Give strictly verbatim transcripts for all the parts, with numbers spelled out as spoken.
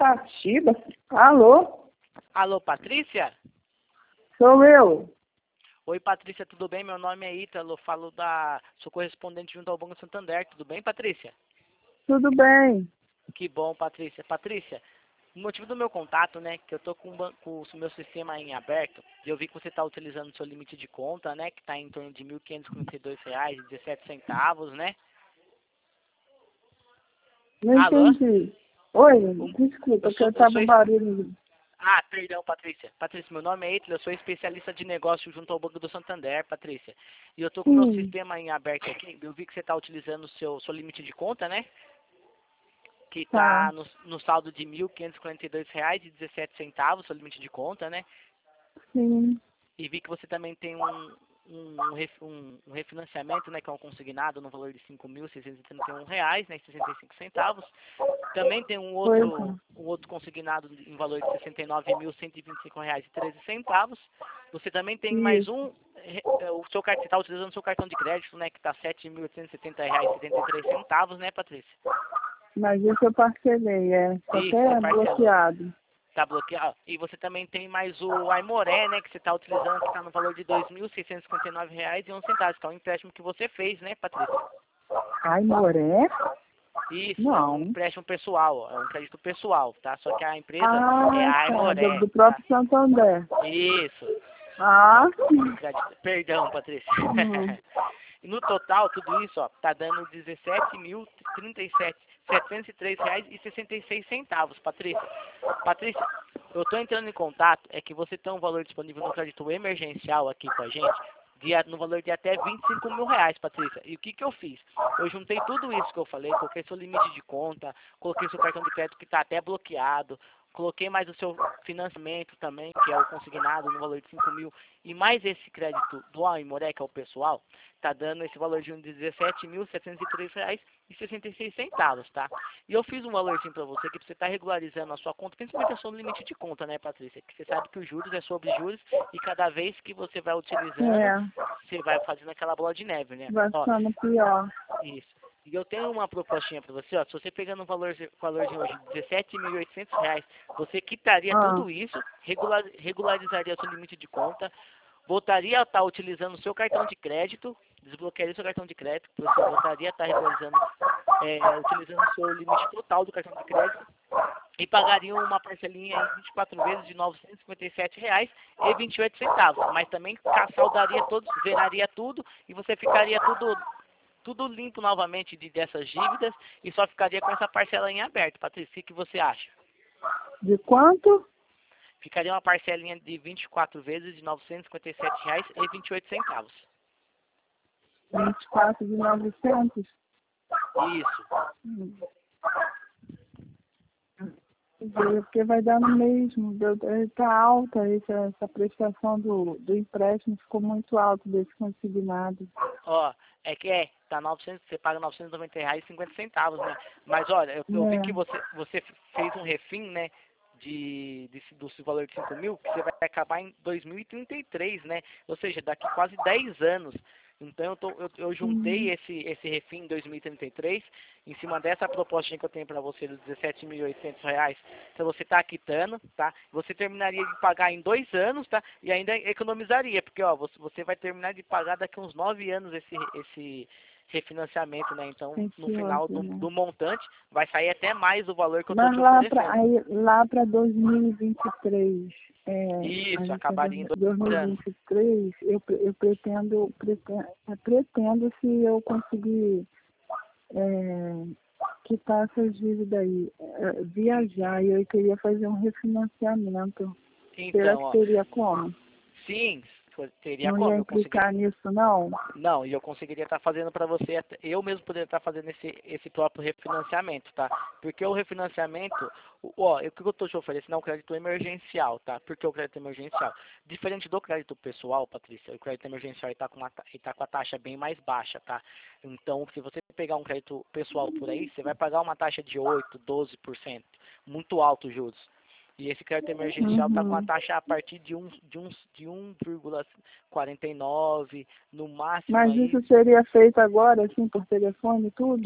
Tatiba? Alô? Alô, Patrícia? Sou eu. Oi, Patrícia, tudo bem? Meu nome é Ítalo, falo da... Sou correspondente junto ao Banco Santander, tudo bem, Patrícia? Tudo bem. Que bom, Patrícia. Patrícia, o motivo do meu contato, né, que eu tô com o, ban- com o meu sistema em aberto, e eu vi que você está utilizando o seu limite de conta, né, que está em torno de mil quinhentos e quarenta e dois reais e dezessete centavos, né? Não Alô? entendi. Oi, O- desculpa, Eu que eu sou, eu estava sou... es- barulho. Ah, perdão, Patrícia. Patrícia, meu nome é Ítalo, eu sou especialista de negócio junto ao Banco do Santander, Patrícia. E eu tô com o meu Sim, sistema em aberto aqui, eu vi que você está utilizando o seu, seu limite de conta, né? Que tá. está no, no saldo de mil quinhentos e quarenta e dois reais e dezessete centavos, seu limite de conta, né? Sim, E vi que você também tem um, um, ref- um- um refinanciamento, né, que é um consignado no valor de cinco mil seiscentos e trinta e um reais, né, e sessenta e cinco centavos. Também tem um pois outro, é. um outro consignado em valor de sessenta e nove mil cento e vinte e cinco reais e treze centavos. Você também tem mais Isso. um, re- é, o seu cartão, está utilizando o seu cartão de crédito, né, que está sete mil oitocentos e setenta reais e setenta e três centavos, né, Patrícia? Mas isso eu parcelei, é. Só Isso, você até parcelou. bloqueado. Tá bloqueado. E você também tem mais o Aimoré, né, que você está utilizando, que está no valor de dois mil seiscentos e cinquenta e nove reais e onze centavos, que é um empréstimo que você fez, né, Patrícia? Ai, Moré? Isso, é um Não. empréstimo pessoal, ó, é um crédito pessoal, tá? Só que a empresa é Ah, a tá. Do, Aimoré, do tá? próprio Santander. Isso. Ah, Crédito- Perdão, Patrícia. hum. E no total, tudo isso, ó, tá dando dezessete mil trinta e sete setecentos e três reais e sessenta e seis centavos, Patrícia. Patrícia, eu tô entrando em contato, é que você tem um valor disponível no crédito emergencial aqui com a gente, de, a- no valor de até vinte e cinco mil reais, Patrícia. E o que que eu fiz? Eu juntei tudo isso que eu falei, coloquei seu limite de conta, coloquei seu cartão de crédito que tá até bloqueado, coloquei mais o seu financiamento também, que é o consignado no valor de cinco mil, e mais esse crédito do Aimoré, que é o pessoal, tá dando esse valor de dezessete mil setecentos e três reais e sessenta e seis centavos, tá? E eu fiz um valorzinho para você que você tá regularizando a sua conta, principalmente a sua limite de conta, né, Patrícia? Que você sabe que os juros é sobre juros e cada vez que você vai utilizando, É, você vai fazendo aquela bola de neve, né? vai Ó, ficando pior. isso. E eu tenho uma propostinha para você, ó. Se você pegando um valor, valor de hoje, dezessete mil e oitocentos reais, você quitaria Ah, tudo isso, regular, regularizaria seu limite de conta, voltaria a estar utilizando o seu cartão de crédito, desbloquearia o seu cartão de crédito, você voltaria a estar regularizando, é, utilizando o seu limite total do cartão de crédito e pagariam uma parcelinha em vinte e quatro vezes de novecentos e cinquenta e sete reais e vinte e oito centavos, mas também saldaria todos, zeraria tudo e você ficaria tudo tudo limpo novamente de, dessas dívidas e só ficaria com essa parcela em aberto. Patrícia, o que que você acha? de quanto? Ficaria uma parcelinha de vinte e quatro vezes de novecentos e cinquenta e sete reais e vinte e oito centavos. vinte e quatro de novecentos? Isso. Hum. Porque vai dar no mesmo. Está alta essa, essa prestação do, do empréstimo, ficou muito alto desse consignado. Ó, é que é, tá novecentos, você paga novecentos e noventa reais e cinquenta centavos, né? Mas olha, eu, eu vi que É. você, você fez um refim, né? De, desse, do seu valor de cinco mil, que você vai acabar em dois mil e trinta e três, né? Ou seja, daqui quase dez anos. Então eu, tô, eu, eu juntei Hum. esse, esse refim em dois mil e trinta e três, em cima dessa proposta que eu tenho para você dos dezessete mil e oitocentos reais, então você está quitando, tá? Você terminaria de pagar em dois anos, tá? E ainda economizaria, porque ó, você, você vai terminar de pagar daqui uns nove anos esse, esse refinanciamento, né? Então no Esse final outro, do, né? do montante vai sair até mais o valor que eu estou Mas te lá para oferecendo. aí, lá para dois mil e vinte e três, é, a Isso, gente tem acabaria em dois anos. dois mil e vinte e três, eu, pre- eu pretendo, pretendo, eu pretendo se eu conseguir é, quitar essas dívidas aí, é, viajar, e eu queria fazer um refinanciamento. Será Então, que ó, teria como? sim, teria Não ia como eu conseguir. implicar nisso, não? Não, e eu conseguiria estar fazendo para você, até- eu mesmo poderia estar fazendo esse, esse próprio refinanciamento, tá? Porque o refinanciamento, o- ó, o que eu estou te oferecendo é um crédito emergencial, tá? Porque o crédito emergencial, diferente do crédito pessoal, Patrícia, o crédito emergencial está com, uma ta- ele tá com a taxa bem mais baixa, tá? Então, se você pegar um crédito pessoal por aí, você vai pagar uma taxa de oito, doze por cento, muito alto os juros. E esse crédito emergencial está com a Uhum. taxa a partir de um, de um, de um vírgula quarenta e nove, no máximo Mas aí. isso seria feito agora, assim, por telefone e tudo?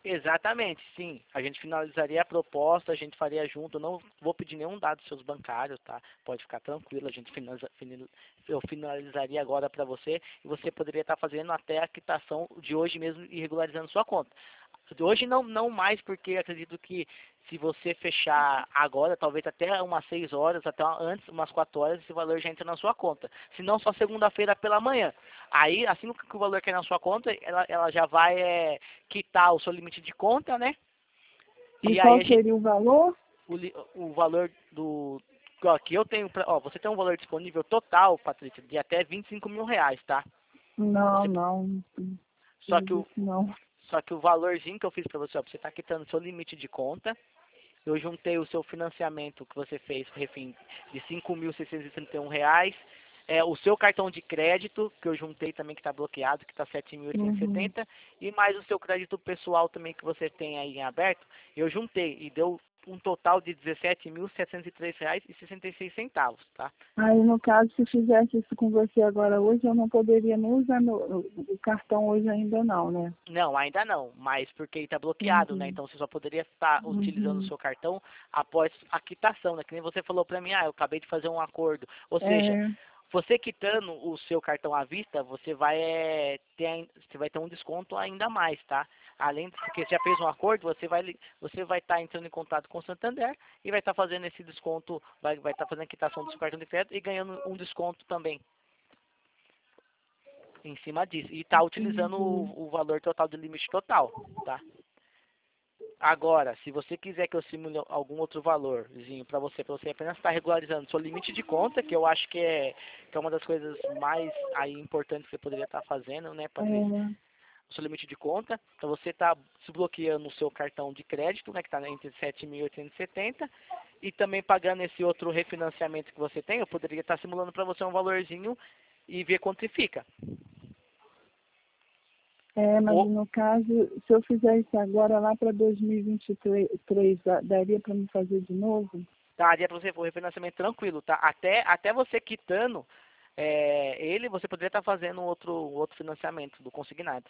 Exatamente, sim. A gente finalizaria a proposta, a gente faria junto. Eu não vou pedir nenhum dado dos seus bancários, tá? Pode ficar tranquilo, a gente finaliza, finil- eu finalizaria agora para você e você poderia estar fazendo até a quitação de hoje mesmo e regularizando sua conta. Hoje não, não mais, porque acredito que se você fechar agora, talvez até umas seis horas, até antes, umas quatro horas, esse valor já entra na sua conta. Se não, só segunda-feira pela manhã. Aí, assim que o valor cair na sua conta, ela, ela já vai é, quitar o seu limite de conta, né? E E aí qual a gente, seria o valor? o, li- o valor do... Ó, que eu tenho, pra, ó, você tem um valor disponível total, Patrícia, de até vinte e cinco mil reais, tá? Não, Você, não. só Não que o, disse não. só que o valorzinho que eu fiz para você, ó, você está quitando seu limite de conta. Eu juntei o seu financiamento que você fez, refim, de cinco mil seiscentos e trinta e um reais. É, o seu cartão de crédito, que eu juntei também, que está bloqueado, que está sete mil oitocentos e Uhum. setenta. E mais o seu crédito pessoal também, que você tem aí em aberto. Eu juntei e deu um total de dezessete mil setecentos e três reais e sessenta e seis centavos, tá? Aí, no caso, se fizesse isso com você agora hoje, eu não poderia nem usar meu, o cartão hoje ainda não, né? Não, ainda não, mas porque está bloqueado, né? Uhum. Então você só poderia estar utilizando o Uhum. seu cartão após a quitação, né? Que nem você falou para mim, ah, eu acabei de fazer um acordo. Ou seja, É, você quitando o seu cartão à vista, você vai é, ter, ain- você vai ter um desconto ainda mais, tá? Além de que você já fez um acordo, você vai li- você vai estar entrando em contato com o Santander e vai estar fazendo esse desconto, vai vai estar fazendo a quitação do seu cartão de crédito e ganhando um desconto também em cima disso. E está utilizando entendi. o, o valor total do limite total, tá? Agora, se você quiser que eu simule algum outro valorzinho para você, para você apenas estar regularizando seu limite de conta, que eu acho que é, que é uma das coisas mais aí importantes que você poderia estar fazendo, né, Patrícia? É, O seu limite de conta, para você estar desbloqueando o seu cartão de crédito, né, que está entre sete mil oitocentos e setenta, e também pagando esse outro refinanciamento que você tem, eu poderia estar simulando para você um valorzinho e ver quanto fica. é, mas Ou no caso, se eu fizer isso agora lá para dois mil e vinte e três, dá- daria para me fazer de novo? daria para você o refinanciamento tranquilo, tá? Até, até você quitando é, ele, você poderia estar fazendo outro, outro financiamento do consignado.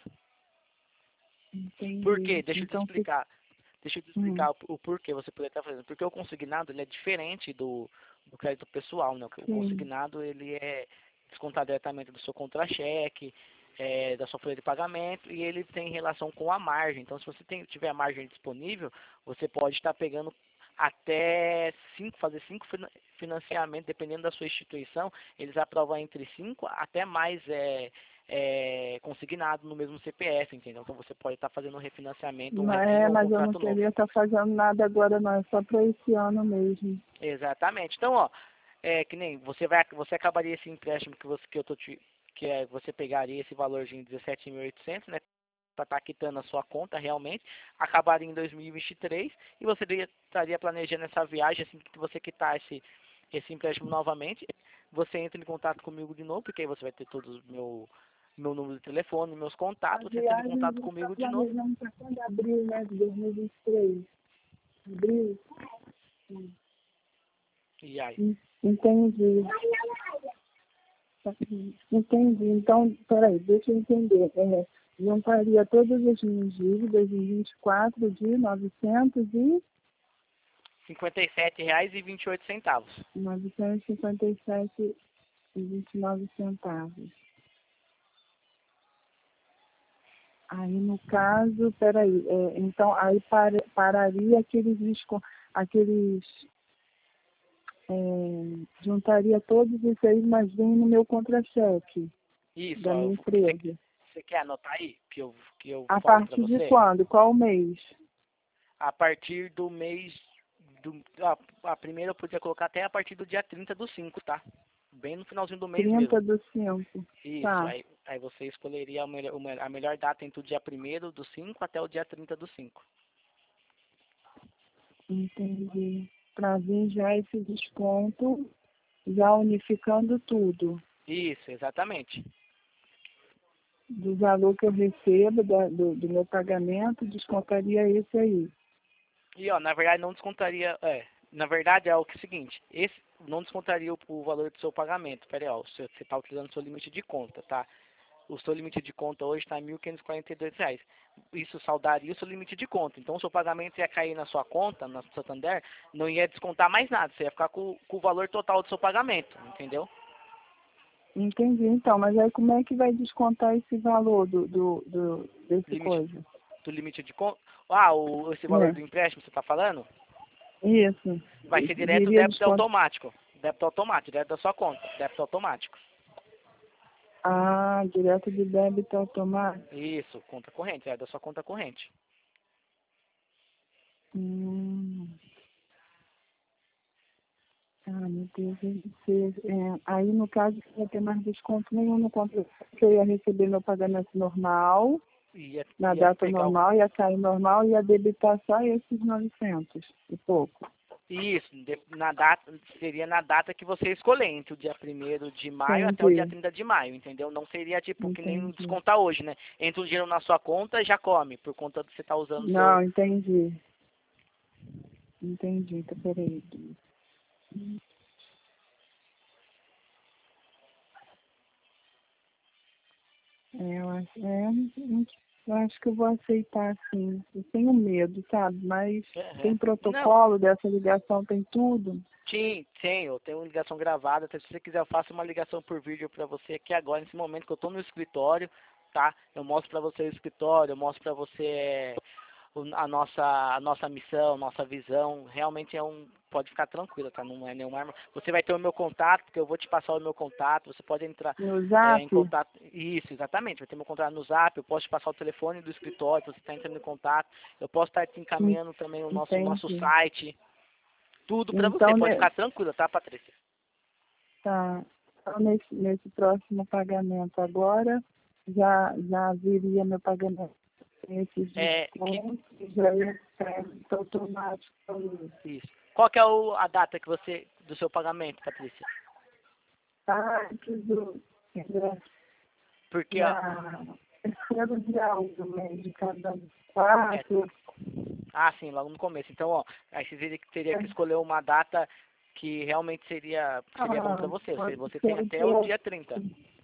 Por Entendi. quê? Deixa eu te Então, se... explicar. Deixa eu te Hum, explicar o, o porquê você poderia estar fazendo. Porque o consignado ele é diferente do, do crédito pessoal, né? O sim. consignado ele é descontado diretamente do seu contra-cheque, é, da sua folha de pagamento e ele tem relação com a margem. Então, se você tem, tiver a margem disponível, você pode estar pegando até cinco, fazer cinco fina- financiamentos, dependendo da sua instituição, eles aprovam entre cinco até mais é, é, consignado no mesmo C P F, entendeu? Então você pode estar fazendo um refinanciamento, um Mas, refim é, ou um mas eu não contrato novo. queria estar fazendo nada agora não, é só para esse ano mesmo. Exatamente. Então, ó, é que nem você vai, você acabaria esse empréstimo que você que eu tô te, que é você pegaria esse valorzinho de dezessete mil e oitocentos, né? Para estar quitando a sua conta realmente, acabaria em dois mil e vinte e três e você daria- estaria planejando essa viagem assim que você quitasse esse empréstimo novamente, você entra em contato comigo de novo, porque aí você vai ter todos os meu meu número de telefone, meus A contatos, você entra em viagem a contato gente está comigo de novo. planejando para quando abril, né, de dois mil e vinte e três. Abril? Hum. E aí? Hum, Entendi. Entendi. Então, peraí, deixa eu entender. É, juntaria todas as minhas dívidas em vinte e quatro de novecentos e cinquenta e sete reais e vinte e oito centavos. novecentos e cinquenta e sete e vinte e nove centavos. Aí, no caso, peraí, é, então, aí para, pararia aqueles, descon- aqueles é, juntaria todos isso aí, mas vem no meu contra-cheque Isso, da ó, minha você, empresa. você quer anotar aí que eu, que eu A falo para partir de você? quando? Qual mês? A partir do mês do, a, a primeira eu podia colocar até a partir do dia trinta do cinco, tá? Bem no finalzinho do mês trinta mesmo. do cinco. Isso, Tá, aí, aí você escolheria a melhor, o me- a melhor data entre o dia primeiro do cinco até o dia trinta do cinco. entendi. Para vir já esse desconto, já unificando tudo. Isso, exatamente. Do valor que eu recebo, da- do, do meu pagamento, descontaria esse aí. E ó, na verdade não descontaria, é, na verdade é o que é o seguinte, esse não descontaria o, o valor do seu pagamento. Pera aí, ó, você está utilizando o seu limite de conta, tá? o seu limite de conta hoje está em mil quinhentos e quarenta e dois reais. Isso saldaria o seu limite de conta. Então, o seu pagamento ia cair na sua conta, na Santander, não ia descontar mais nada. Você ia ficar com, com o valor total do seu pagamento, entendeu? Entendi, então, mas aí como é que vai descontar esse valor do, do, do desse Limite, coisa? do limite de conta. Ah, o, esse valor É, do empréstimo, você está falando? isso. Vai ser direto Viria débito desconto. automático. Débito automático, direto da sua conta. Débito automático. Ah, direto de débito automático. Isso, conta corrente, é da sua conta corrente. Hum. Ah, meu Deus, deve ser. É, aí, no caso, não ia ter mais desconto nenhum no contrato. Eu ia receber meu pagamento normal, Ia, na ia data pegar o. normal, ia cair normal e ia debitar só esses novecentos e pouco. Isso, de- na data, seria na data que você escolher, entre o dia primeiro de maio até o dia Entendi, trinta de maio, entendeu? Não seria tipo que nem entendi. descontar hoje, né? Entra o dinheiro na sua conta já come, por conta de você estar usando o seu. Não, entendi. Entendi, então peraí. É, eu acho, é, eu acho que eu vou aceitar, sim. Eu tenho medo, sabe? Mas Uhum. tem Não, protocolo dessa ligação, tem tudo. sim, sim, eu tenho uma ligação gravada, até se você quiser eu faço uma ligação por vídeo pra você aqui agora, nesse momento que eu tô no escritório, tá? Eu mostro pra você o escritório, eu mostro pra você o- a nossa, a nossa missão, nossa visão, realmente é um, pode ficar tranquilo, tá? Não é nenhuma arma. Você vai ter o meu contato, porque eu vou te passar o meu contato, você pode entrar No é, Zap? em contato, isso, exatamente, vai ter meu contato no Zap, eu posso te passar o telefone do escritório, você está entrando em contato, eu posso estar te En- encaminhando também o nosso, nosso Entendi. site, tudo pra você, Então, pode né, ficar tranquila, tá, Patrícia? tá. Então, nesse, nesse próximo pagamento agora, já, já viria meu pagamento sem esses É, que, descontos, já ia ser automático. isso. Qual que é o, a data que você, do seu pagamento, Patrícia? Ah, tudo. Porque, ó, Na terceiro dia um do mês de cada é, quatro. ah, sim, logo no começo. Então, ó, aí você teria, que teria que escolher uma data que realmente seria, seria bom pra Ah, você. Você, pode você tem ser até o que dia trinta.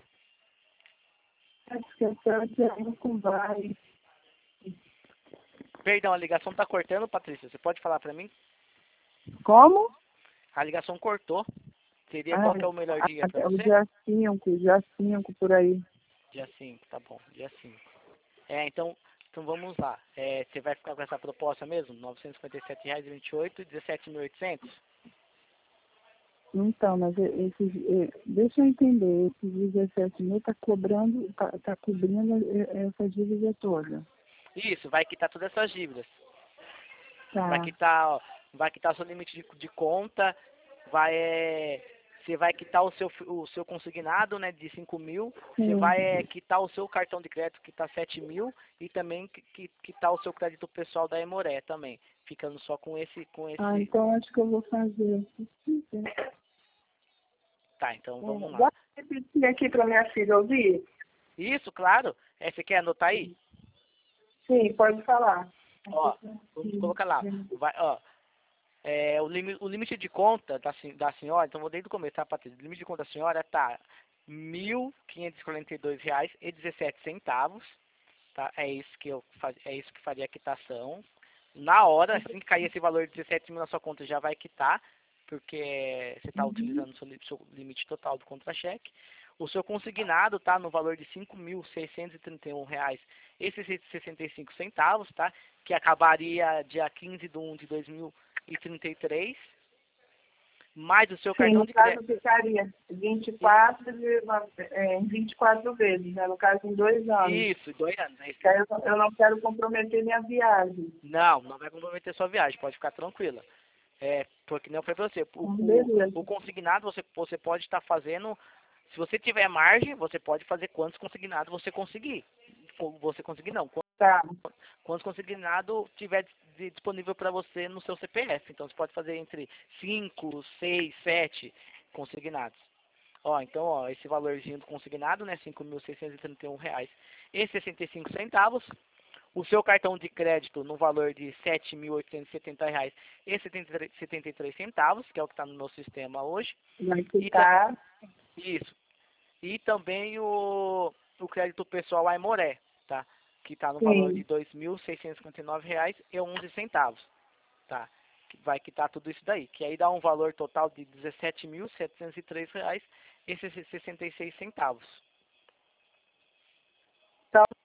acho que até o dia um vai. Perdão, a ligação tá cortando, Patrícia. Você pode falar pra mim? Como? A ligação cortou. Seria Ah, qual que é o melhor dia pra até o você? dia cinco, dia cinco por aí. Dia cinco, tá bom, dia cinco. É, então, então vamos lá. É, você vai ficar com essa proposta mesmo? novecentos e cinquenta e sete reais e vinte e oito centavos, dezessete mil e oitocentos? Então, mas e- esses, e- deixa eu entender, esses dezessete mil tá cobrando, tá, tá cobrindo e- essa dívida toda. Isso, vai quitar todas essas dívidas. Vai Tá. quitar, ó, vai quitar seu limite de, de conta, vai, é, você vai quitar o seu, fi- o seu consignado, né, de cinco mil, você Sim. vai é, quitar o seu cartão de crédito que está sete mil e também qui- qui- quitar o seu crédito pessoal da Emoré também, ficando só com esse, com Ah, esse, então acho que eu vou fazer. tá, então vamos É, lá. dá pra repetir aqui para minha filha ouvir? Isso, claro, é, você quer anotar aí? Sim, pode falar. Ó, vamos colocar lá, vai, ó, é, o, limi, o limite de conta da, sen- da senhora, então vou desde o começo, tá, Patrícia? O limite de conta da senhora tá mil quinhentos e quarenta e dois reais e dezessete centavos, tá? É isso que eu faz, é isso que faria a quitação. Na hora, assim que cair esse valor de dezessete mil na sua conta, já vai quitar, porque você está Uhum. utilizando o seu, li- seu limite total do contra-cheque. O seu consignado tá no valor de cinco mil seiscentos e trinta e um reais e sessenta e cinco centavos, tá? Que acabaria dia quinze de um de dois mil e trinta e três, mais o seu Sim, cartão no de caso crédito. ficaria vinte e quatro, de uma- é, em vinte e quatro vezes, né? No caso em dois anos. Isso, dois anos. É isso. Que aí Eu, eu não quero comprometer minha viagem. Não, não vai comprometer sua viagem, pode ficar tranquila. É, porque não foi pra você. O, Então, o, beleza. o consignado você, você pode estar fazendo, se você tiver margem, você pode fazer quantos consignados você conseguir. Ou você conseguir não, Tá. quantos consignado tiver di- disponível para você no seu C P F. Então você pode fazer entre cinco, seis, sete consignados. Ó, então, ó, esse valorzinho do consignado, né, cinco mil seiscentos e trinta e um reais e sessenta e cinco centavos. O seu cartão de crédito no valor de sete mil oitocentos e setenta reais e setenta e três centavos, que é o que está no meu sistema hoje. Vai E ta- ficar. isso. E também o, o crédito pessoal Aimoré, tá? Que está no Sim. valor de dois mil seiscentos e cinquenta e nove reais e onze centavos, tá? Que vai quitar tudo isso daí, que aí dá um valor total de dezessete mil setecentos e três reais e sessenta e seis centavos. Tá